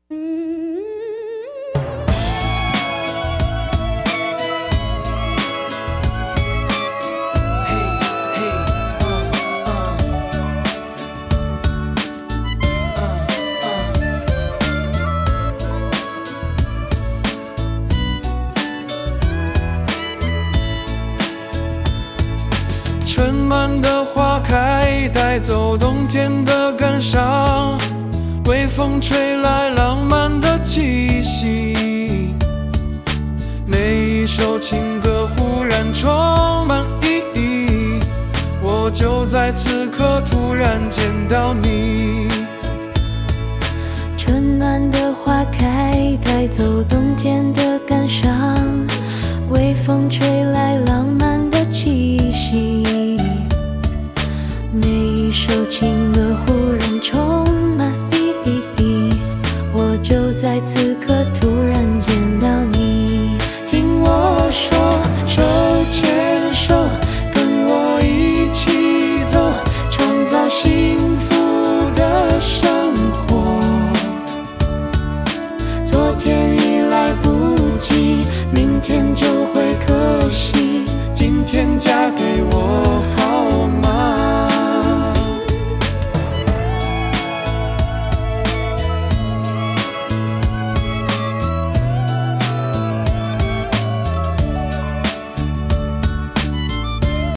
春暖的花开，带走冬天的感伤，微风吹来浪漫的气息。每一首情歌忽然充满意义，我就在此刻突然见到你。 春暖的花开，带走冬天的